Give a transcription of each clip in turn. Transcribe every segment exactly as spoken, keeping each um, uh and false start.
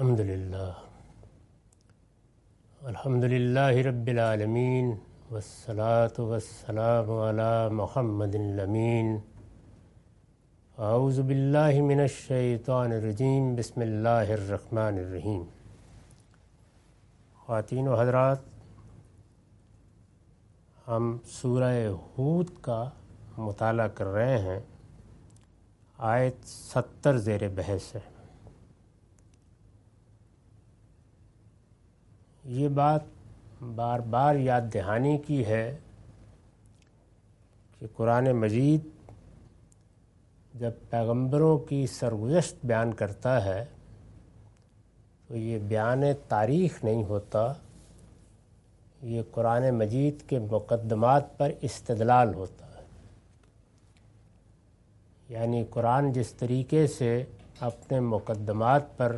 الحمد للہ الحمد للہ رب العالمین والصلاة والسلام علی محمد الامین. اعوذ باللہ من الشیطان الرجیم. بسم اللہ الرحمن الرحیم. خواتین و حضرات، ہم سورہ ہود کا مطالعہ کر رہے ہیں. آیت ستر زیر بحث ہے. یہ بات بار بار یاد دہانی کی ہے کہ قرآن مجید جب پیغمبروں کی سرگزشت بیان کرتا ہے تو یہ بیان تاریخ نہیں ہوتا، یہ قرآن مجید کے مقدمات پر استدلال ہوتا ہے. یعنی قرآن جس طریقے سے اپنے مقدمات پر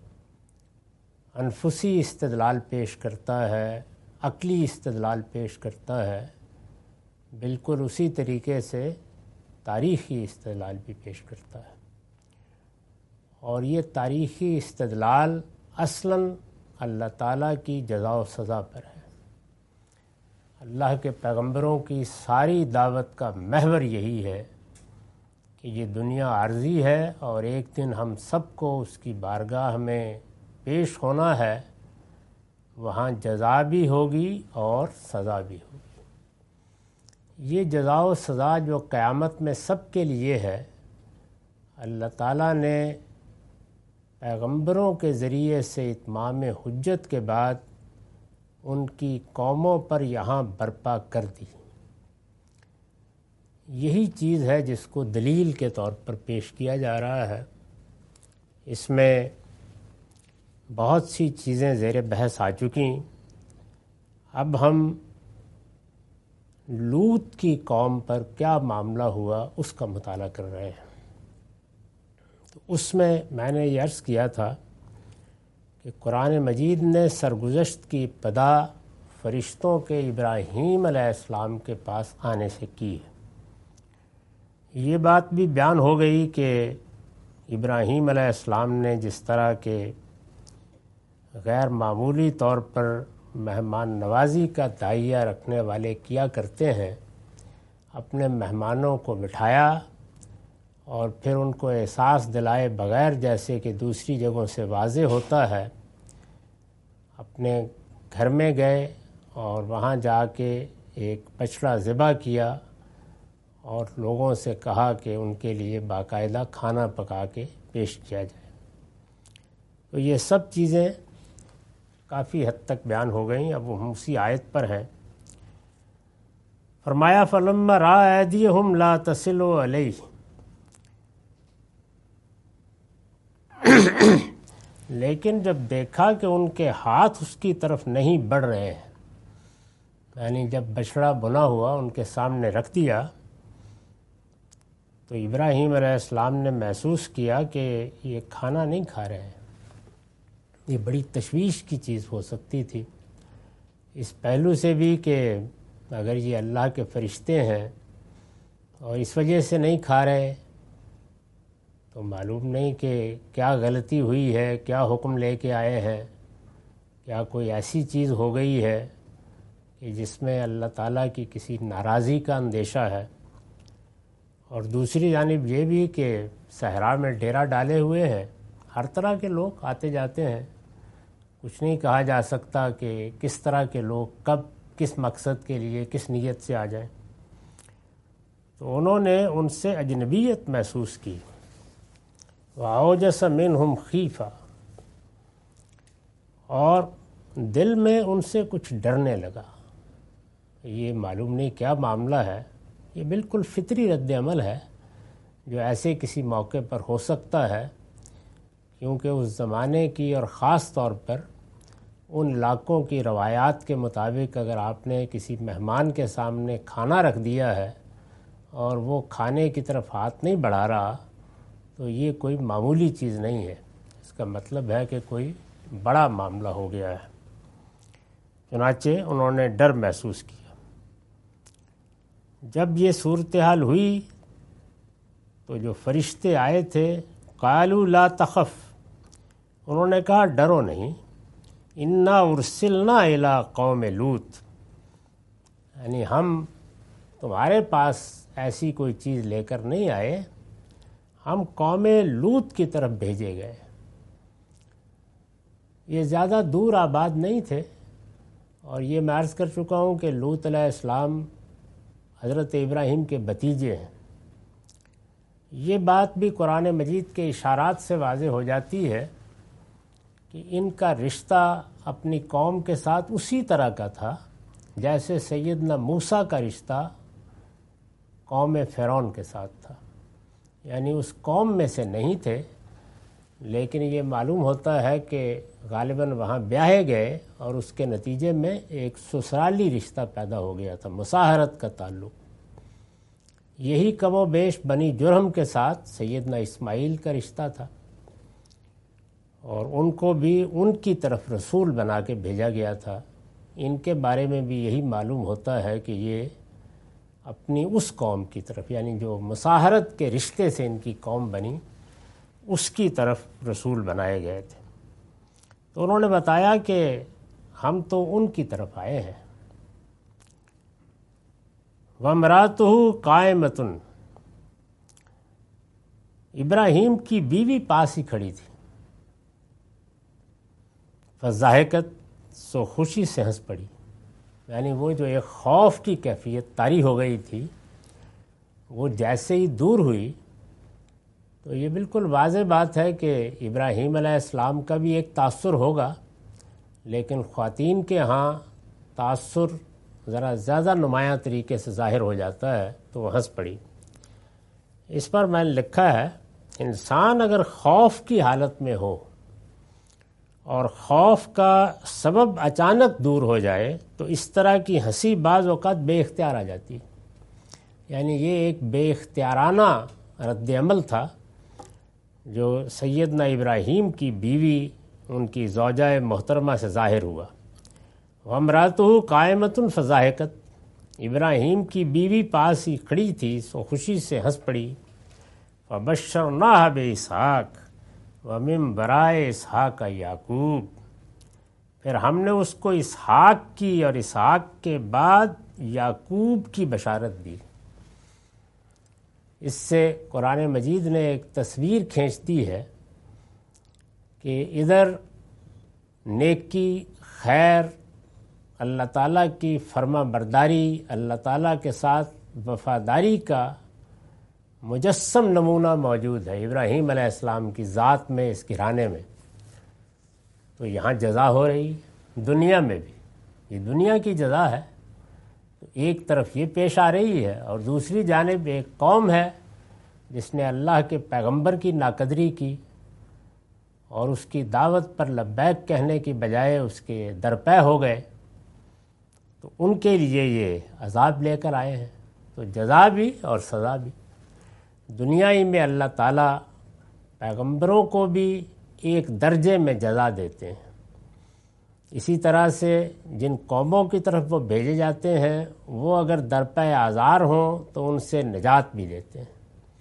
انفسی استدلال پیش کرتا ہے، عقلی استدلال پیش کرتا ہے، بالکل اسی طریقے سے تاریخی استدلال بھی پیش کرتا ہے. اور یہ تاریخی استدلال اصلاً اللہ تعالیٰ کی جزا و سزا پر ہے. اللہ کے پیغمبروں کی ساری دعوت کا محور یہی ہے کہ یہ دنیا عارضی ہے اور ایک دن ہم سب کو اس کی بارگاہ میں پیش ہونا ہے. وہاں جزا بھی ہوگی اور سزا بھی ہوگی. یہ جزا و سزا جو قیامت میں سب کے لیے ہے، اللہ تعالیٰ نے پیغمبروں کے ذریعے سے اتمام حجت کے بعد ان کی قوموں پر یہاں برپا کر دی. یہی چیز ہے جس کو دلیل کے طور پر پیش کیا جا رہا ہے. اس میں بہت سی چیزیں زیر بحث آ چکی. اب ہم لوط کی قوم پر کیا معاملہ ہوا اس کا مطالعہ کر رہے ہیں. تو اس میں میں نے یہ عرض کیا تھا کہ قرآن مجید نے سرگزشت کی ابتدا فرشتوں کے ابراہیم علیہ السلام کے پاس آنے سے کی ہے. یہ بات بھی بیان ہو گئی کہ ابراہیم علیہ السلام نے جس طرح کے غیر معمولی طور پر مہمان نوازی کا داعیہ رکھنے والے کیا کرتے ہیں، اپنے مہمانوں کو بٹھایا اور پھر ان کو احساس دلائے بغیر، جیسے کہ دوسری جگہوں سے واضح ہوتا ہے، اپنے گھر میں گئے اور وہاں جا کے ایک بچڑا ذبح کیا اور لوگوں سے کہا کہ ان کے لیے باقاعدہ کھانا پکا کے پیش کیا جائے. تو یہ سب چیزیں کافی حد تک بیان ہو گئیں. اب ہم اسی آیت پر ہیں. فرمایا فَلَمَّا رَأَىٰ أَيْدِيَهُمْ لَا تَصِلُ إِلَيْهِ، لیکن جب دیکھا کہ ان کے ہاتھ اس کی طرف نہیں بڑھ رہے ہیں، یعنی جب بچڑا بنا ہوا ان کے سامنے رکھ دیا تو ابراہیم علیہ السلام نے محسوس کیا کہ یہ کھانا نہیں کھا رہے ہیں. یہ بڑی تشویش کی چیز ہو سکتی تھی اس پہلو سے بھی کہ اگر یہ اللہ کے فرشتے ہیں اور اس وجہ سے نہیں کھا رہے تو معلوم نہیں کہ کیا غلطی ہوئی ہے، کیا حکم لے کے آئے ہیں، کیا کوئی ایسی چیز ہو گئی ہے کہ جس میں اللہ تعالیٰ کی کسی ناراضی کا اندیشہ ہے. اور دوسری جانب یہ بھی کہ صحرا میں ڈیرا ڈالے ہوئے ہیں، ہر طرح کے لوگ آتے جاتے ہیں، کچھ نہیں کہا جا سکتا کہ کس طرح کے لوگ کب کس مقصد کے لیے کس نیت سے آ جائیں. تو انہوں نے ان سے اجنبیت محسوس کی. وَأَوْجَسَ مِنْهُمْ خِیفَةً، اور دل میں ان سے کچھ ڈرنے لگا. یہ معلوم نہیں کیا معاملہ ہے. یہ بالکل فطری رد عمل ہے جو ایسے کسی موقع پر ہو سکتا ہے، کیونکہ اس زمانے کی اور خاص طور پر ان علاقوں کی روایات کے مطابق اگر آپ نے کسی مہمان کے سامنے کھانا رکھ دیا ہے اور وہ کھانے کی طرف ہاتھ نہیں بڑھا رہا تو یہ کوئی معمولی چیز نہیں ہے. اس کا مطلب ہے کہ کوئی بڑا معاملہ ہو گیا ہے. چنانچہ انہوں نے ڈر محسوس کیا. جب یہ صورتحال ہوئی تو جو فرشتے آئے تھے قالوا لا تخف، انہوں نے کہا ڈرو نہیں، انا ارسلنا الی قوم لوط، یعنی ہم تمہارے پاس ایسی کوئی چیز لے کر نہیں آئے، ہم قوم لوط کی طرف بھیجے گئے۔ یہ زیادہ دور آباد نہیں تھے، اور یہ میں عرض کر چکا ہوں کہ لوط علیہ السلام حضرت ابراہیم کے بھتیجے ہیں۔ یہ بات بھی قرآن مجید کے اشارات سے واضح ہو جاتی ہے کہ ان کا رشتہ اپنی قوم کے ساتھ اسی طرح کا تھا جیسے سیدنا موسیٰ کا رشتہ قوم فرعون کے ساتھ تھا، یعنی اس قوم میں سے نہیں تھے، لیکن یہ معلوم ہوتا ہے کہ غالباً وہاں بیاہے گئے اور اس کے نتیجے میں ایک سسرالی رشتہ پیدا ہو گیا تھا، مصاہرت کا تعلق۔ یہی کم و بیش بنی جرہم کے ساتھ سیدنا اسماعیل کا رشتہ تھا، اور ان کو بھی ان کی طرف رسول بنا کے بھیجا گیا تھا۔ ان کے بارے میں بھی یہی معلوم ہوتا ہے کہ یہ اپنی اس قوم کی طرف، یعنی جو مصاہرت کے رشتے سے ان کی قوم بنی، اس کی طرف رسول بنائے گئے تھے۔ تو انہوں نے بتایا کہ ہم تو ان کی طرف آئے ہیں۔ وَامْرَأَتُهُ قَائِمَةٌ، ابراہیم کی بیوی پاس ہی کھڑی تھی، فضاحکت، سو خوشی سے ہنس پڑی، یعنی وہ جو ایک خوف کی کیفیت طاری ہو گئی تھی وہ جیسے ہی دور ہوئی، تو یہ بالکل واضح بات ہے کہ ابراہیم علیہ السلام کا بھی ایک تاثر ہوگا، لیکن خواتین کے ہاں تاثر ذرا زیادہ نمایاں طریقے سے ظاہر ہو جاتا ہے، تو وہ ہنس پڑی۔ اس پر میں نے لکھا ہے، انسان اگر خوف کی حالت میں ہو اور خوف کا سبب اچانک دور ہو جائے تو اس طرح کی ہنسی بعض اوقات بے اختیار آ جاتی ہے، یعنی یہ ایک بے اختیارانہ رد عمل تھا جو سیدنا ابراہیم کی بیوی، ان کی زوجہ محترمہ سے ظاہر ہوا۔ وَامْرَأَتُهُ قَائِمَةٌ فَضَحِكَتْ، ابراہیم کی بیوی پاس ہی کھڑی تھی، سو خوشی سے ہنس پڑی۔ فَبَشَّرْنَاهَا بِإِسْحَاقَ وَمِن وَرَاءِ إِسْحَاقَ یعقوب، پھر ہم نے اس کو اسحاق کی اور اسحاق کے بعد یعقوب کی بشارت دی۔ اس سے قرآن مجید نے ایک تصویر کھینچ دی ہے کہ ادھر نیکی، خیر، اللہ تعالیٰ کی فرما برداری، اللہ تعالیٰ کے ساتھ وفاداری کا مجسم نمونہ موجود ہے ابراہیم علیہ السلام کی ذات میں، اس گھرانے میں۔ تو یہاں جزا ہو رہی ہے، دنیا میں بھی، یہ دنیا کی جزا ہے۔ تو ایک طرف یہ پیش آ رہی ہے، اور دوسری جانب ایک قوم ہے جس نے اللہ کے پیغمبر کی ناقدری کی اور اس کی دعوت پر لبیک کہنے کی بجائے اس کے درپے ہو گئے، تو ان کے لیے یہ عذاب لے کر آئے ہیں۔ تو جزا بھی اور سزا بھی دنیا ہی میں اللہ تعالیٰ پیغمبروں کو بھی ایک درجے میں جزا دیتے ہیں، اسی طرح سے جن قوموں کی طرف وہ بھیجے جاتے ہیں وہ اگر درپے آزار ہوں تو ان سے نجات بھی دیتے ہیں،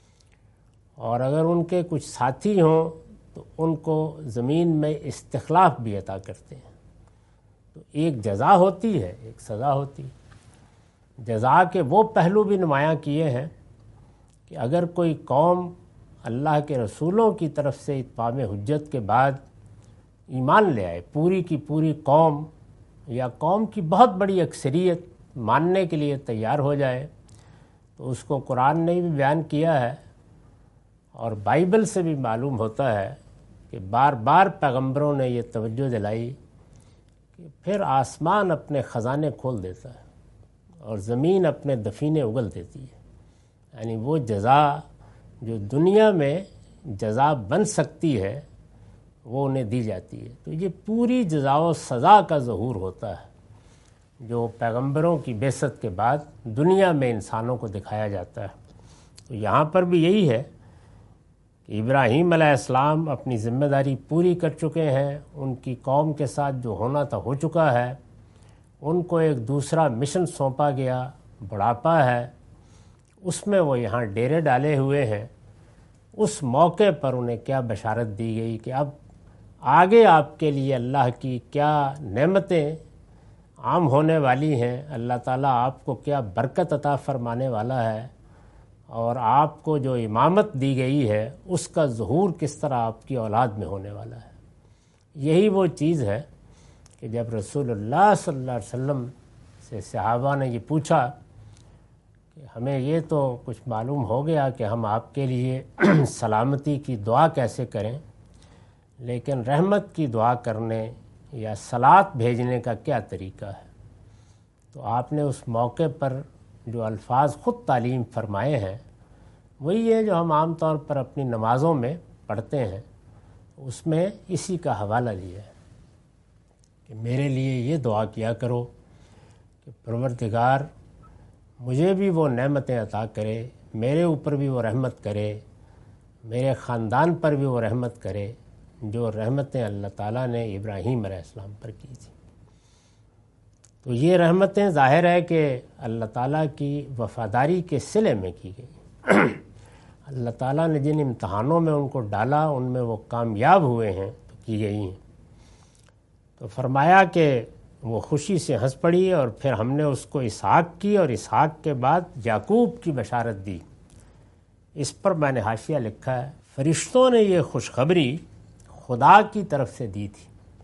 اور اگر ان کے کچھ ساتھی ہوں تو ان کو زمین میں استخلاف بھی عطا کرتے ہیں۔ تو ایک جزا ہوتی ہے، ایک سزا ہوتی ہے۔ جزا کے وہ پہلو بھی نمایاں کیے ہیں کہ اگر کوئی قوم اللہ کے رسولوں کی طرف سے اتمام حجت کے بعد ایمان لے آئے، پوری کی پوری قوم یا قوم کی بہت بڑی اکثریت ماننے کے لیے تیار ہو جائے، تو اس کو قرآن نے بھی بیان کیا ہے، اور بائبل سے بھی معلوم ہوتا ہے کہ بار بار پیغمبروں نے یہ توجہ دلائی کہ پھر آسمان اپنے خزانے کھول دیتا ہے اور زمین اپنے دفینے اگل دیتی ہے، یعنی وہ جزا جو دنیا میں جزا بن سکتی ہے وہ انہیں دی جاتی ہے۔ تو یہ پوری جزا و سزا کا ظہور ہوتا ہے جو پیغمبروں کی بعثت کے بعد دنیا میں انسانوں کو دکھایا جاتا ہے۔ تو یہاں پر بھی یہی ہے کہ ابراہیم علیہ السلام اپنی ذمہ داری پوری کر چکے ہیں، ان کی قوم کے ساتھ جو ہونا تھا ہو چکا ہے، ان کو ایک دوسرا مشن سونپا گیا، بڑھاپا ہے، اس میں وہ یہاں ڈیرے ڈالے ہوئے ہیں۔ اس موقع پر انہیں کیا بشارت دی گئی کہ اب آگے آپ کے لیے اللہ کی کیا نعمتیں عام ہونے والی ہیں، اللہ تعالیٰ آپ کو کیا برکت عطا فرمانے والا ہے، اور آپ کو جو امامت دی گئی ہے اس کا ظہور کس طرح آپ کی اولاد میں ہونے والا ہے۔ یہی وہ چیز ہے کہ جب رسول اللہ صلی اللہ علیہ وسلم سے صحابہ نے یہ پوچھا کہ ہمیں یہ تو کچھ معلوم ہو گیا کہ ہم آپ کے لیے سلامتی کی دعا کیسے کریں، لیکن رحمت کی دعا کرنے یا صلات بھیجنے کا کیا طریقہ ہے؟ تو آپ نے اس موقع پر جو الفاظ خود تعلیم فرمائے ہیں وہی ہے جو ہم عام طور پر اپنی نمازوں میں پڑھتے ہیں، اس میں اسی کا حوالہ دیا ہے کہ میرے لیے یہ دعا کیا کرو کہ پروردگار مجھے بھی وہ نعمتیں عطا کرے، میرے اوپر بھی وہ رحمت کرے، میرے خاندان پر بھی وہ رحمت کرے جو رحمتیں اللہ تعالیٰ نے ابراہیم علیہ السلام پر کی تھی۔ تو یہ رحمتیں ظاہر ہے کہ اللہ تعالیٰ کی وفاداری کے صلے میں کی گئی۔ اللہ تعالیٰ نے جن امتحانوں میں ان کو ڈالا ان میں وہ کامیاب ہوئے ہیں تو کی گئی ہیں۔ تو فرمایا کہ وہ خوشی سے ہنس پڑی، اور پھر ہم نے اس کو اسحاق کی اور اسحاق کے بعد یعقوب کی بشارت دی۔ اس پر میں نے حاشیہ لکھا ہے، فرشتوں نے یہ خوشخبری خدا کی طرف سے دی تھی،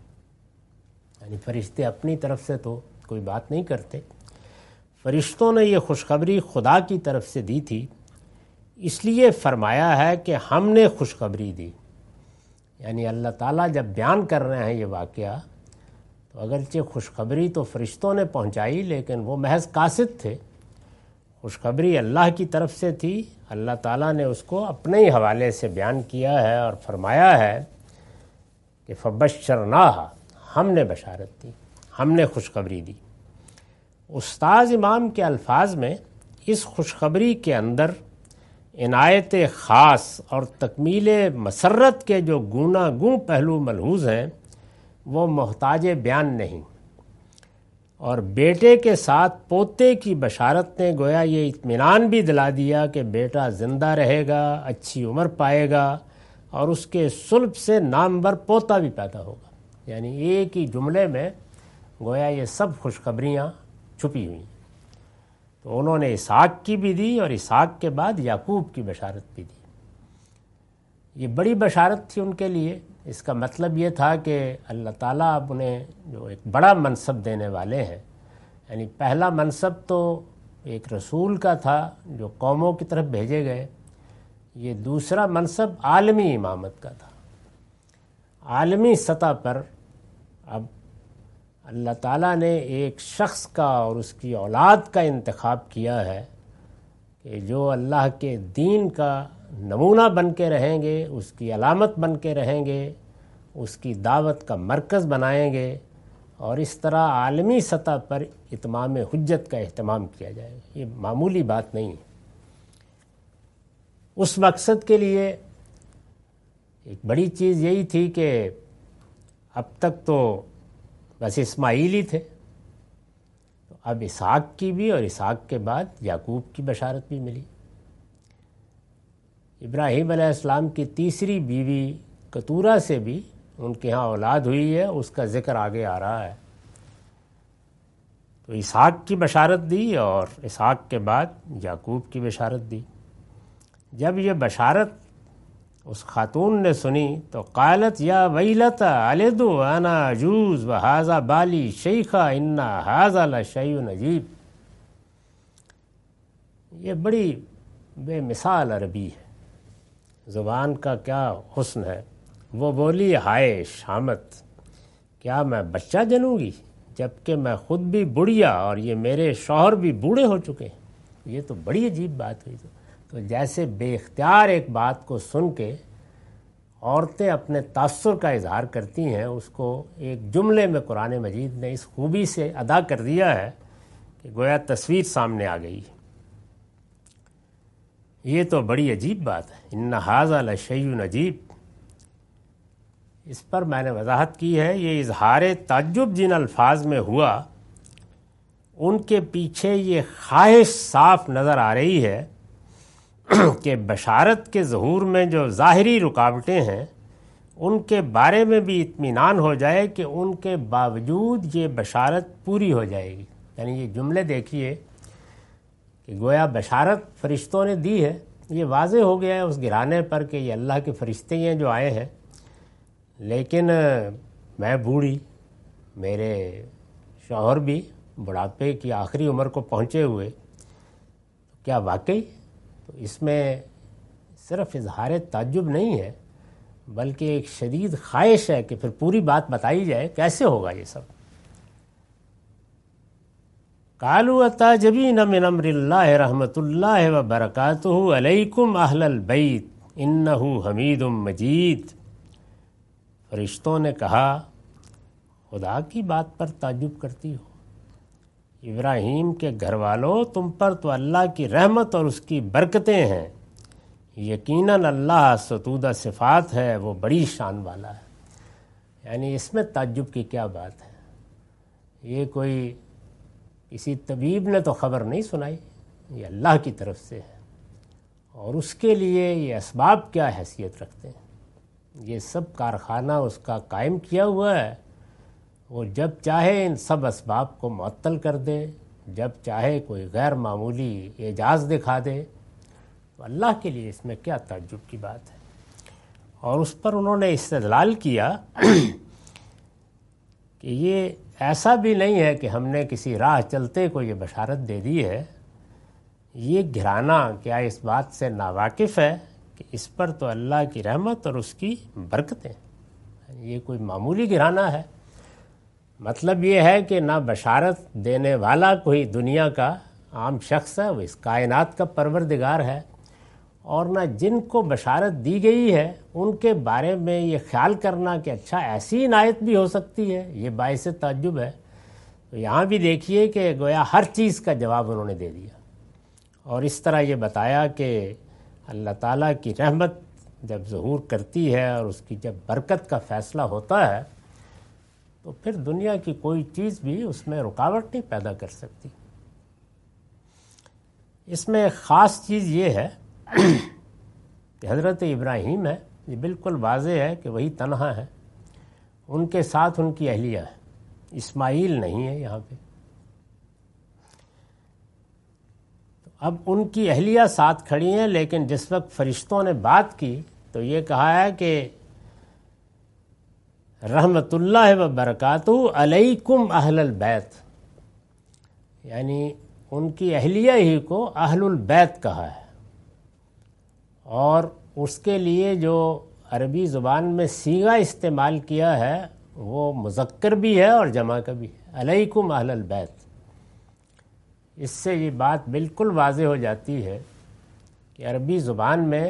یعنی فرشتے اپنی طرف سے تو کوئی بات نہیں کرتے، فرشتوں نے یہ خوشخبری خدا کی طرف سے دی تھی، اس لیے فرمایا ہے کہ ہم نے خوشخبری دی۔ یعنی اللہ تعالیٰ جب بیان کر رہے ہیں یہ واقعہ تو اگرچہ خوشخبری تو فرشتوں نے پہنچائی لیکن وہ محض قاصد تھے، خوشخبری اللہ کی طرف سے تھی، اللہ تعالیٰ نے اس کو اپنے ہی حوالے سے بیان کیا ہے اور فرمایا ہے کہ فبشرناہا، ہم نے بشارت دی، ہم نے خوشخبری دی۔ استاذ امام کے الفاظ میں اس خوشخبری کے اندر عنایت خاص اور تکمیل مسرت کے جو گونا گوں پہلو ملحوظ ہیں وہ محتاج بیان نہیں، اور بیٹے کے ساتھ پوتے کی بشارت نے گویا یہ اطمینان بھی دلا دیا کہ بیٹا زندہ رہے گا، اچھی عمر پائے گا، اور اس کے صلب سے نامور پوتا بھی پیدا ہوگا۔ یعنی ایک ہی جملے میں گویا یہ سب خوشخبریاں چھپی ہوئی ہیں۔ تو انہوں نے اسحاق کی بھی دی اور اسحاق کے بعد یعقوب کی بشارت بھی دی۔ یہ بڑی بشارت تھی ان کے لیے، اس کا مطلب یہ تھا کہ اللہ تعالیٰ اب انہیں جو ایک بڑا منصب دینے والے ہیں، یعنی پہلا منصب تو ایک رسول کا تھا جو قوموں کی طرف بھیجے گئے، یہ دوسرا منصب عالمی امامت کا تھا۔ عالمی سطح پر اب اللہ تعالیٰ نے ایک شخص کا اور اس کی اولاد کا انتخاب کیا ہے کہ جو اللہ کے دین کا نمونہ بن کے رہیں گے، اس کی علامت بن کے رہیں گے، اس کی دعوت کا مرکز بنائیں گے، اور اس طرح عالمی سطح پر اتمام حجت کا اہتمام کیا جائے گا۔ یہ معمولی بات نہیں ہے۔ اس مقصد کے لیے ایک بڑی چیز یہی تھی کہ اب تک تو بس اسماعیل ہی تھے، تو اب اسحاق کی بھی اور اسحاق کے بعد یعقوب کی بشارت بھی ملی۔ ابراہیم علیہ السلام کی تیسری بیوی کتورہ سے بھی ان کے ہاں اولاد ہوئی ہے، اس کا ذکر آگے آ رہا ہے۔ تو اسحاق کی بشارت دی اور اسحاق کے بعد یعقوب کی بشارت دی۔ جب یہ بشارت اس خاتون نے سنی تو قالت یا ویلتا الد انا عجوز وہذا بالی شیخا ان ھذا لشیء عجیب۔ یہ بڑی بے مثال عربی ہے، زبان کا کیا حسن ہے۔ وہ بولی ہائے شامت، کیا میں بچہ جنوں گی جبکہ میں خود بھی بڑھیا اور یہ میرے شوہر بھی بوڑھے ہو چکے ہیں۔ یہ تو بڑی عجیب بات ہوئی۔ تو جیسے بے اختیار ایک بات کو سن کے عورتیں اپنے تاثر کا اظہار کرتی ہیں، اس کو ایک جملے میں قرآن مجید نے اس خوبی سے ادا کر دیا ہے کہ گویا تصویر سامنے آ گئی۔ یہ تو بڑی عجیب بات ہے، ان ھذا لشیء عجیب۔ اس پر میں نے وضاحت کی ہے، یہ اظہار تعجب جن الفاظ میں ہوا ان کے پیچھے یہ خواہش صاف نظر آ رہی ہے کہ بشارت کے ظہور میں جو ظاہری رکاوٹیں ہیں ان کے بارے میں بھی اطمینان ہو جائے کہ ان کے باوجود یہ بشارت پوری ہو جائے گی. یعنی یہ جملے دیکھیے کہ گویا بشارت فرشتوں نے دی ہے، یہ واضح ہو گیا ہے اس گرانے پر کہ یہ اللہ کے فرشتے ہیں جو آئے ہیں. لیکن میں بوڑھی، میرے شوہر بھی بڑھاپے کی آخری عمر کو پہنچے ہوئے، کیا واقعی؟ تو اس میں صرف اظہار تعجب نہیں ہے بلکہ ایک شدید خواہش ہے کہ پھر پوری بات بتائی جائے، کیسے ہوگا یہ سب. قالوا اتعجبین من امر اللہ رحمۃ اللہ وبرکاتہ علیکم اہل البیت انہ حمید مجید. فرشتوں نے کہا خدا کی بات پر تعجب کرتی ہو؟ ابراہیم کے گھر والوں، تم پر تو اللہ کی رحمت اور اس کی برکتیں ہیں. یقیناً اللہ ستودہ صفات ہے، وہ بڑی شان والا ہے. یعنی اس میں تعجب کی کیا بات ہے؟ یہ کوئی کسی طبیب نے تو خبر نہیں سنائی، یہ اللہ کی طرف سے ہے، اور اس کے لیے یہ اسباب کیا حیثیت رکھتے ہیں. یہ سب کارخانہ اس کا قائم کیا ہوا ہے، وہ جب چاہے ان سب اسباب کو معطل کر دے، جب چاہے کوئی غیر معمولی اعجاز دکھا دے. تو اللہ کے لیے اس میں کیا تعجب کی بات ہے؟ اور اس پر انہوں نے استدلال کیا کہ یہ ایسا بھی نہیں ہے کہ ہم نے کسی راہ چلتے کو یہ بشارت دے دی ہے. یہ گھرانا کیا اس بات سے ناواقف ہے کہ اس پر تو اللہ کی رحمت اور اس کی برکتیں. یہ کوئی معمولی گھرانا ہے؟ مطلب یہ ہے کہ نہ بشارت دینے والا کوئی دنیا کا عام شخص ہے، وہ اس کائنات کا پروردگار ہے، اور نہ جن کو بشارت دی گئی ہے ان کے بارے میں یہ خیال کرنا کہ اچھا ایسی عنایت بھی ہو سکتی ہے، یہ باعث تعجب ہے. تو یہاں بھی دیکھیے کہ گویا ہر چیز کا جواب انہوں نے دے دیا، اور اس طرح یہ بتایا کہ اللہ تعالیٰ کی رحمت جب ظہور کرتی ہے اور اس کی جب برکت کا فیصلہ ہوتا ہے تو پھر دنیا کی کوئی چیز بھی اس میں رکاوٹ نہیں پیدا کر سکتی. اس میں ایک خاص چیز یہ ہے کہ حضرت ابراہیم ہے، یہ بالکل واضح ہے کہ وہی تنہا ہے، ان کے ساتھ ان کی اہلیہ ہے، اسماعیل نہیں ہے یہاں پہ. اب ان کی اہلیہ ساتھ کھڑی ہیں، لیکن جس وقت فرشتوں نے بات کی تو یہ کہا ہے کہ رحمت اللہ وبرکاتہ علیکم اہل البیت، یعنی ان کی اہلیہ ہی کو اہل البیت کہا ہے. اور اس کے لیے جو عربی زبان میں صیغہ استعمال کیا ہے وہ مذکر بھی ہے اور جمع کا بھی ہے، علیکم اہل البیت. اس سے یہ بات بالکل واضح ہو جاتی ہے کہ عربی زبان میں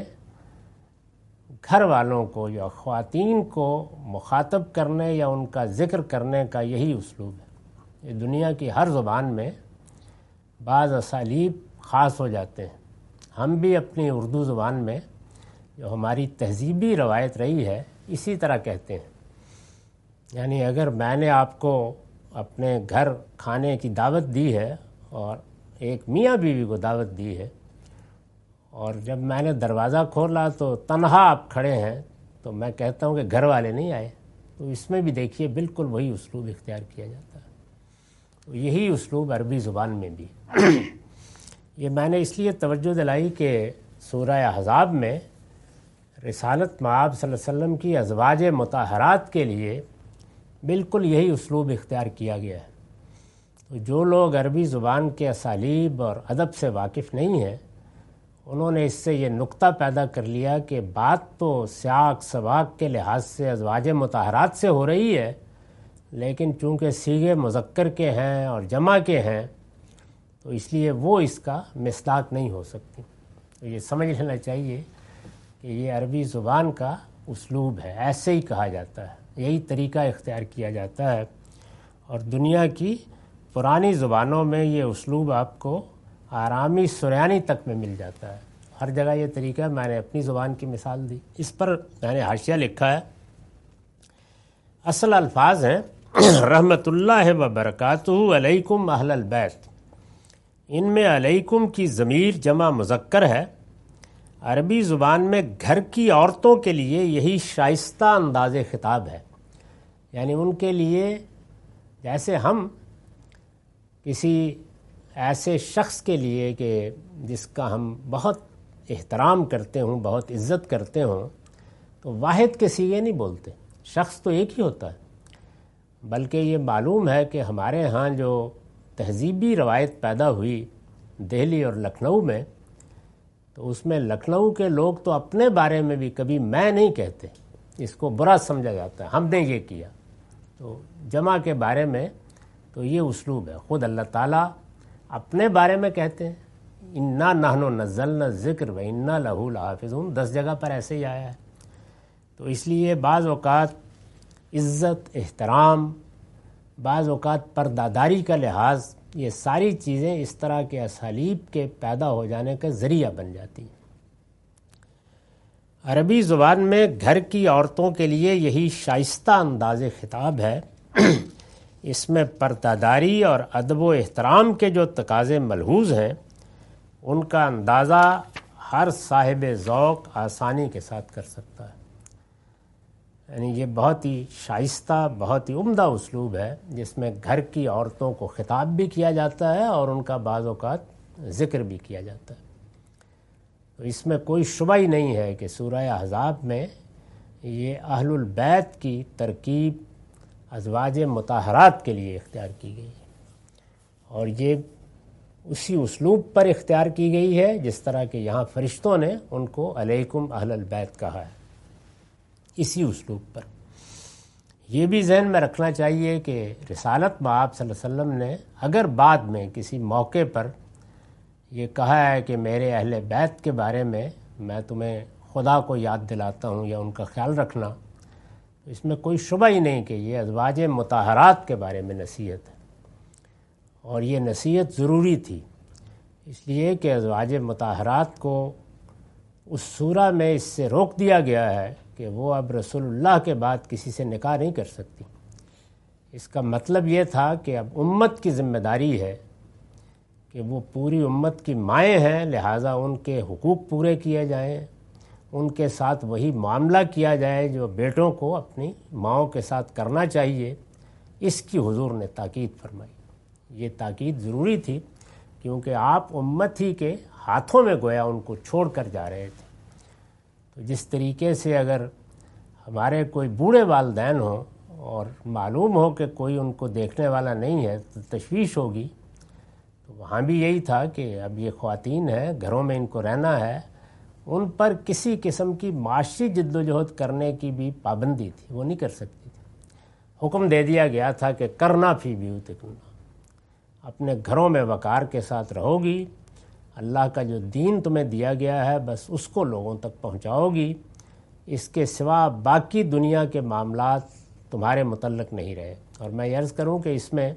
گھر والوں کو یا خواتین کو مخاطب کرنے یا ان کا ذکر کرنے کا یہی اسلوب ہے. یہ دنیا کی ہر زبان میں بعض اسالیب خاص ہو جاتے ہیں. ہم بھی اپنی اردو زبان میں جو ہماری تہذیبی روایت رہی ہے اسی طرح کہتے ہیں. یعنی اگر میں نے آپ کو اپنے گھر کھانے کی دعوت دی ہے اور ایک میاں بیوی کو دعوت دی ہے، اور جب میں نے دروازہ کھولا تو تنہا آپ کھڑے ہیں، تو میں کہتا ہوں کہ گھر والے نہیں آئے. تو اس میں بھی دیکھیے بالکل وہی اسلوب اختیار کیا جاتا ہے. تو یہی اسلوب عربی زبان میں بھی یہ میں نے اس لیے توجہ دلائی کہ سورہ احزاب میں رسالت مآب صلی اللہ علیہ وسلم کی ازواج مطہرات کے لیے بالکل یہی اسلوب اختیار کیا گیا ہے. تو جو لوگ عربی زبان کے اسالیب اور ادب سے واقف نہیں ہیں انہوں نے اس سے یہ نقطہ پیدا کر لیا کہ بات تو سیاق سباق کے لحاظ سے ازواج مطہرات سے ہو رہی ہے، لیکن چونکہ صیغے مذکر کے ہیں اور جمع کے ہیں تو اس لیے وہ اس کا مصداق نہیں ہو سکتی. تو یہ سمجھ لینا چاہیے کہ یہ عربی زبان کا اسلوب ہے، ایسے ہی کہا جاتا ہے، یہی طریقہ اختیار کیا جاتا ہے. اور دنیا کی پرانی زبانوں میں یہ اسلوب آپ کو آرامی سریانی تک میں مل جاتا ہے. ہر جگہ یہ طریقہ، میں نے اپنی زبان کی مثال دی. اس پر میں نے حاشیہ لکھا ہے، اصل الفاظ ہیں رحمت اللہ وبرکاتہ علیکم اہل البیت. ان میں علیکم کی ضمیر جمع مذکر ہے، عربی زبان میں گھر کی عورتوں کے لیے یہی شائستہ انداز خطاب ہے، یعنی ان کے لیے جیسے ہم کسی ایسے شخص کے لیے کہ جس کا ہم بہت احترام کرتے ہوں، بہت عزت کرتے ہوں، تو واحد کے صیغے نہیں بولتے، شخص تو ایک ہی ہوتا ہے، بلکہ یہ معلوم ہے کہ ہمارے ہاں جو تہذیبی روایت پیدا ہوئی دہلی اور لکھنؤ میں، تو اس میں لکھنؤ کے لوگ تو اپنے بارے میں بھی کبھی میں نہیں کہتے، اس کو برا سمجھا جاتا ہے، ہم نے یہ کیا، تو جمع کے بارے میں تو یہ اسلوب ہے۔ خود اللہ تعالیٰ اپنے بارے میں کہتے ہیں انا نحن نزلنا الذکر و انا لہ لحافظون، دس جگہ پر ایسے ہی آیا ہے۔ تو اس لیے بعض اوقات عزت، احترام، بعض اوقات پرداداری کا لحاظ، یہ ساری چیزیں اس طرح کے اسالیب کے پیدا ہو جانے کا ذریعہ بن جاتی ہیں۔ عربی زبان میں گھر کی عورتوں کے لیے یہی شائستہ انداز خطاب ہے۔ اس میں پرداداری اور ادب و احترام کے جو تقاضے ملحوظ ہیں، ان کا اندازہ ہر صاحب ذوق آسانی کے ساتھ کر سکتا ہے۔ یعنی یہ بہت ہی شائستہ، بہت ہی عمدہ اسلوب ہے جس میں گھر کی عورتوں کو خطاب بھی کیا جاتا ہے اور ان کا بعض اوقات ذکر بھی کیا جاتا ہے۔ تو اس میں کوئی شبہ ہی نہیں ہے کہ سورہ احزاب میں یہ اہل البیت کی ترکیب ازواج مطہرات کے لیے اختیار کی گئی ہے، اور یہ اسی اسلوب پر اختیار کی گئی ہے جس طرح کہ یہاں فرشتوں نے ان کو علیکم اہل البیت کہا ہے، اسی اسلوب پر۔ یہ بھی ذہن میں رکھنا چاہیے کہ رسالت مآب صلی اللہ علیہ وسلم نے اگر بعد میں کسی موقع پر یہ کہا ہے کہ میرے اہل بیت کے بارے میں میں تمہیں خدا کو یاد دلاتا ہوں یا ان کا خیال رکھنا، تو اس میں کوئی شبہ ہی نہیں کہ یہ ازواج مطہرات کے بارے میں نصیحت ہے، اور یہ نصیحت ضروری تھی، اس لیے کہ ازواج مطہرات کو اس سورہ میں اس سے روک دیا گیا ہے کہ وہ اب رسول اللہ کے بعد کسی سے نکاح نہیں کر سکتی۔ اس کا مطلب یہ تھا کہ اب امت کی ذمہ داری ہے کہ وہ پوری امت کی مائیں ہیں، لہٰذا ان کے حقوق پورے کیے جائیں، ان کے ساتھ وہی معاملہ کیا جائے جو بیٹوں کو اپنی ماؤں کے ساتھ کرنا چاہیے۔ اس کی حضور نے تاکید فرمائی۔ یہ تاکید ضروری تھی کیونکہ آپ امت ہی کے ہاتھوں میں گویا ان کو چھوڑ کر جا رہے تھے۔ تو جس طریقے سے اگر ہمارے کوئی بوڑھے والدین ہوں اور معلوم ہو کہ کوئی ان کو دیکھنے والا نہیں ہے تو تشویش ہوگی، تو وہاں بھی یہی تھا کہ اب یہ خواتین ہیں، گھروں میں ان کو رہنا ہے، ان پر کسی قسم کی معاشی جد و جہد کرنے کی بھی پابندی تھی، وہ نہیں کر سکتی تھی۔ حکم دے دیا گیا تھا کہ کرنا فی بیوتکن، اپنے گھروں میں وقار کے ساتھ رہو گی، اللہ کا جو دین تمہیں دیا گیا ہے بس اس کو لوگوں تک پہنچاؤ گی، اس کے سوا باقی دنیا کے معاملات تمہارے متعلق نہیں رہے۔ اور میں یہ عرض کروں کہ اس میں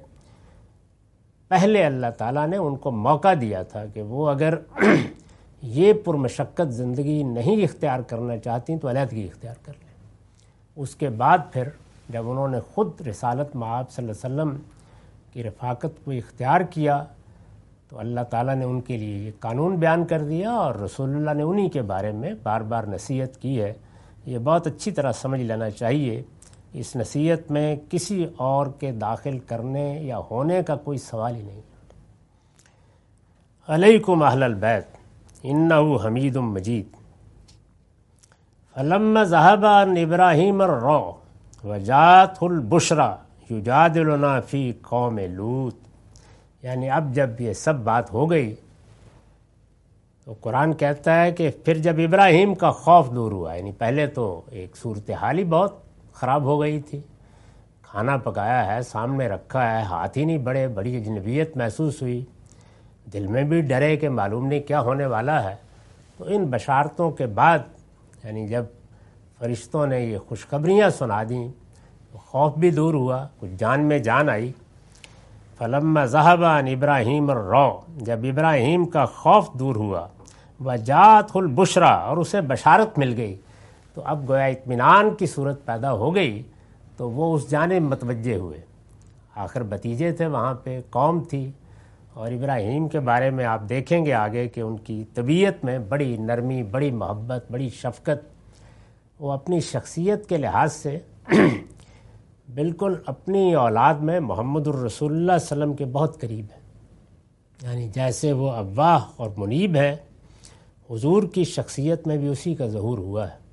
پہلے اللہ تعالیٰ نے ان کو موقع دیا تھا کہ وہ اگر یہ پرمشقت زندگی نہیں اختیار کرنا چاہتی تو علیحدگی اختیار کر لیں۔ اس کے بعد پھر جب انہوں نے خود رسالت مآب صلی اللہ علیہ وسلم کی رفاقت کو اختیار کیا تو اللہ تعالیٰ نے ان کے لیے یہ قانون بیان کر دیا، اور رسول اللہ نے انہی کے بارے میں بار بار نصیحت کی ہے۔ یہ بہت اچھی طرح سمجھ لینا چاہیے، اس نصیحت میں کسی اور کے داخل کرنے یا ہونے کا کوئی سوال ہی نہیں۔ علیکم اہل البیت انہ حمید مجید فلما ذهب عن ابراہیم الروع وجاءته البشرى یجادلنا فی قوم لوط، یعنی اب جب یہ سب بات ہو گئی تو قرآن کہتا ہے کہ پھر جب ابراہیم کا خوف دور ہوا، یعنی پہلے تو ایک صورتحال ہی بہت خراب ہو گئی تھی، کھانا پکایا ہے، سامنے رکھا ہے، ہاتھ ہی نہیں بڑھے، بڑی اجنبیت محسوس ہوئی، دل میں بھی ڈرے کہ معلوم نہیں کیا ہونے والا ہے۔ تو ان بشارتوں کے بعد یعنی جب فرشتوں نے یہ خوشخبریاں سنا دیں تو خوف بھی دور ہوا، کچھ جان میں جان آئی۔ فلما ذهب عن ابراہیم الروع، جب ابراہیم کا خوف دور ہوا، وجاءته البشرى، اور اسے بشارت مل گئی، تو اب گویا اطمینان کی صورت پیدا ہو گئی، تو وہ اس جانب متوجہ ہوئے۔ آخر بتیجے تھے وہاں پہ، قوم تھی، اور ابراہیم کے بارے میں آپ دیکھیں گے آگے کہ ان کی طبیعت میں بڑی نرمی، بڑی محبت، بڑی شفقت، وہ اپنی شخصیت کے لحاظ سے بالکل اپنی اولاد میں محمد الرسول اللہ صلی اللہ علیہ وسلم کے بہت قریب ہے. یعنی جیسے وہ اواہ اور منیب ہے، حضور کی شخصیت میں بھی اسی کا ظہور ہوا ہے.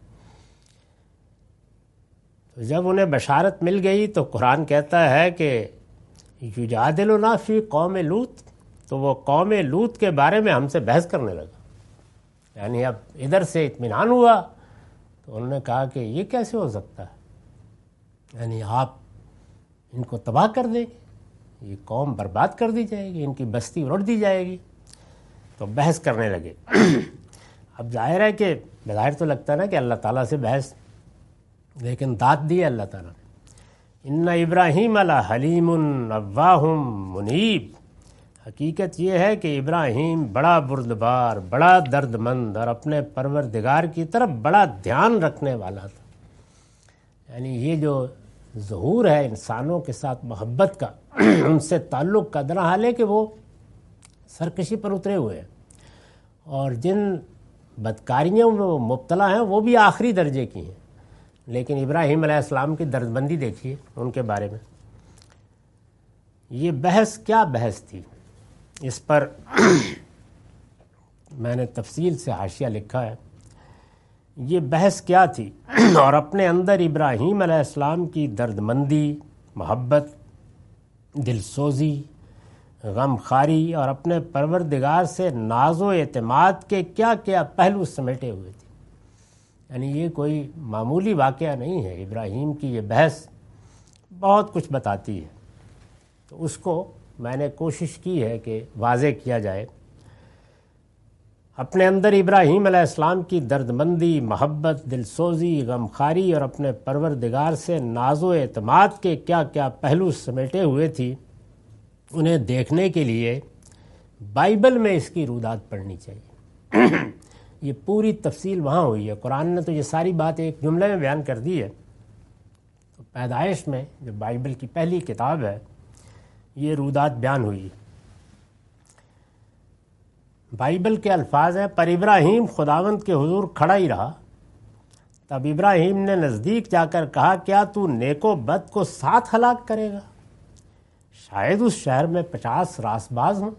تو جب انہیں بشارت مل گئی تو قرآن کہتا ہے کہ یجادلنا فی قوم لوط، تو وہ قوم لوط کے بارے میں ہم سے بحث کرنے لگا. یعنی اب ادھر سے اطمینان ہوا تو انہوں نے کہا کہ یہ کیسے ہو سکتا ہے، یعنی آپ ان کو تباہ کر دیں گے، یہ قوم برباد کر دی جائے گی، ان کی بستی الٹ دی جائے گی. تو بحث کرنے لگے. اب ظاہر ہے کہ بظاہر تو لگتا ہے نا کہ اللہ تعالیٰ سے بحث، لیکن داد دی اللہ تعالیٰ نے. ان ابراہیم لحلیم اواہ منیب. حقیقت یہ ہے کہ ابراہیم بڑا بردبار، بڑا درد مند اور اپنے پروردگار کی طرف بڑا دھیان رکھنے والا تھا. یعنی یہ جو ظہور ہے انسانوں کے ساتھ محبت کا، ان سے تعلق کا، در حال ہے کہ وہ سرکشی پر اترے ہوئے ہیں، اور جن بدکاریوں میں وہ مبتلا ہیں وہ بھی آخری درجے کی ہیں. لیکن ابراہیم علیہ السلام کی دردمندی دیکھیے ان کے بارے میں. یہ بحث کیا بحث تھی، اس پر میں نے تفصیل سے حاشیہ لکھا ہے. یہ بحث کیا تھی، اور اپنے اندر ابراہیم علیہ السلام کی دردمندی، محبت، دل سوزی، غم خاری اور اپنے پروردگار سے ناز و اعتماد کے کیا کیا پہلو سمیٹے ہوئے تھے. یعنی یہ کوئی معمولی واقعہ نہیں ہے. ابراہیم کی یہ بحث بہت کچھ بتاتی ہے. تو اس کو میں نے کوشش کی ہے کہ واضح کیا جائے. اپنے اندر ابراہیم علیہ السلام کی دردمندی، محبت، دل سوزی، غم خاری اور اپنے پروردگار سے ناز و اعتماد کے کیا کیا پہلو سمیٹے ہوئے تھی، انہیں دیکھنے کے لیے بائبل میں اس کی رودات پڑھنی چاہیے. یہ پوری تفصیل وہاں ہوئی ہے. قرآن نے تو یہ ساری بات ایک جملے میں بیان کر دی ہے. تو پیدائش میں جو بائبل کی پہلی کتاب ہے، یہ رودات بیان ہوئی. بائبل کے الفاظ ہیں، پر ابراہیم خداوند کے حضور کھڑا ہی رہا. تب ابراہیم نے نزدیک جا کر کہا، کیا تو نیک و بد کو ساتھ ہلاک کرے گا؟ شاید اس شہر میں پچاس راس باز ہوں.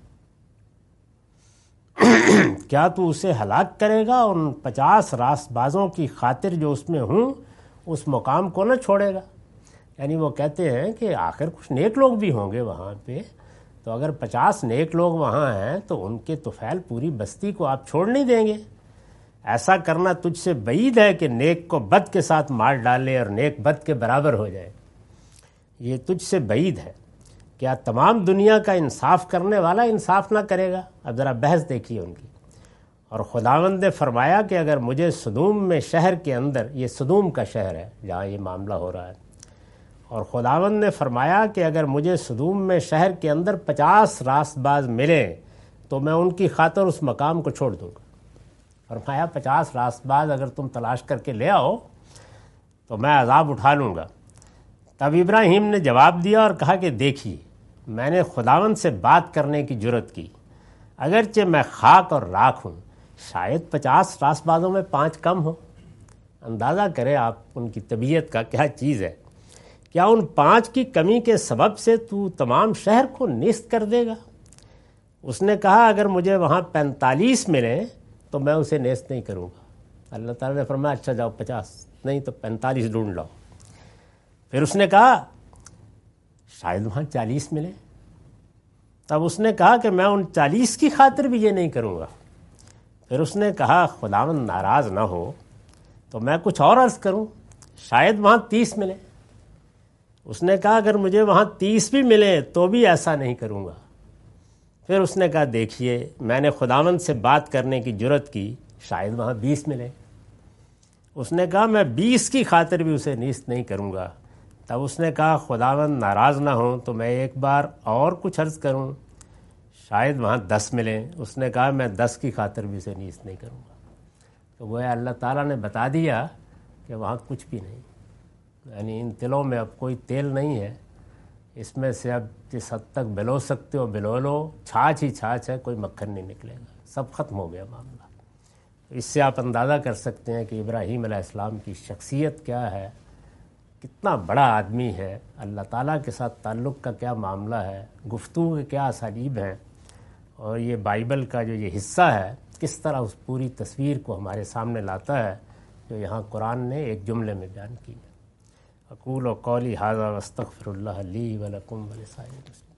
کیا تو اسے ہلاک کرے گا اور ان پچاس راس بازوں کی خاطر جو اس میں ہوں اس مقام کو نہ چھوڑے گا؟ یعنی وہ کہتے ہیں کہ آخر کچھ نیک لوگ بھی ہوں گے وہاں پہ، تو اگر پچاس نیک لوگ وہاں ہیں تو ان کے طفیل پوری بستی کو آپ چھوڑ نہیں دیں گے. ایسا کرنا تجھ سے بعید ہے کہ نیک کو بد کے ساتھ مار ڈالے اور نیک بد کے برابر ہو جائے. یہ تجھ سے بعید ہے. کیا تمام دنیا کا انصاف کرنے والا انصاف نہ کرے گا؟ اب ذرا بحث دیکھیے ان کی. اور خداوند نے فرمایا کہ اگر مجھے سدوم میں شہر کے اندر، یہ سدوم کا شہر ہے جہاں یہ معاملہ ہو رہا ہے، اور خداوند نے فرمایا کہ اگر مجھے سدوم میں شہر کے اندر پچاس راست باز ملے تو میں ان کی خاطر اس مقام کو چھوڑ دوں گا. فرمایا پچاس راست باز اگر تم تلاش کر کے لے آؤ تو میں عذاب اٹھا لوں گا. تب ابراہیم نے جواب دیا اور کہا کہ دیکھیے، میں نے خداوند سے بات کرنے کی جرت کی، اگرچہ میں خاک اور راکھ ہوں، شاید پچاس راست بازوں میں پانچ کم ہو. اندازہ کریں آپ ان کی طبیعت کا کیا چیز ہے. کیا ان پانچ کی کمی کے سبب سے تو تمام شہر کو نیست کر دے گا؟ اس نے کہا اگر مجھے وہاں پینتالیس ملیں تو میں اسے نیست نہیں کروں گا. اللہ تعالیٰ نے فرمایا اچھا جاؤ پچاس نہیں تو پینتالیس ڈھونڈ لاؤ. پھر اس نے کہا شاید وہاں چالیس ملے. تب اس نے کہا کہ میں ان چالیس کی خاطر بھی یہ نہیں کروں گا. پھر اس نے کہا خداوند ناراض نہ ہو تو میں کچھ اور عرض کروں، شاید وہاں تیس ملے. اس نے کہا اگر مجھے وہاں تیس بھی ملے تو بھی ایسا نہیں کروں گا. پھر اس نے کہا دیکھیے میں نے خداوند سے بات کرنے کی جرت کی، شاید وہاں بیس ملے. اس نے کہا میں بیس کی خاطر بھی اسے نیست نہیں کروں گا. تب اس نے کہا خداوند ناراض نہ ہوں تو میں ایک بار اور کچھ عرض کروں، شاید وہاں دس ملیں. اس نے کہا میں دس کی خاطر بھی اسے نیست نہیں کروں گا. تو وہ اللہ تعالیٰ نے بتا دیا کہ وہاں کچھ بھی نہیں، یعنی ان دلوں میں اب کوئی تیل نہیں ہے اس میں سے اب جس حد تک بلو سکتے ہو بلو لو، چھاچھ ہی چھاچھ ہے، کوئی مکھن نہیں نکلے گا، سب ختم ہو گیا معاملہ۔ اس سے آپ اندازہ کر سکتے ہیں کہ ابراہیم علیہ السلام کی شخصیت کیا ہے، کتنا بڑا آدمی ہے، اللہ تعالیٰ کے ساتھ تعلق کا کیا معاملہ ہے، گفتگو کے کیا اسالیب ہیں، اور یہ بائبل کا جو یہ حصہ ہے کس طرح اس پوری تصویر کو ہمارے سامنے لاتا ہے جو یہاں قرآن نے ایک جملے میں بیان کی ہے۔ اقول و قولی ھذا واستغفر اللہ لی ولکم ولسائر المسلمین۔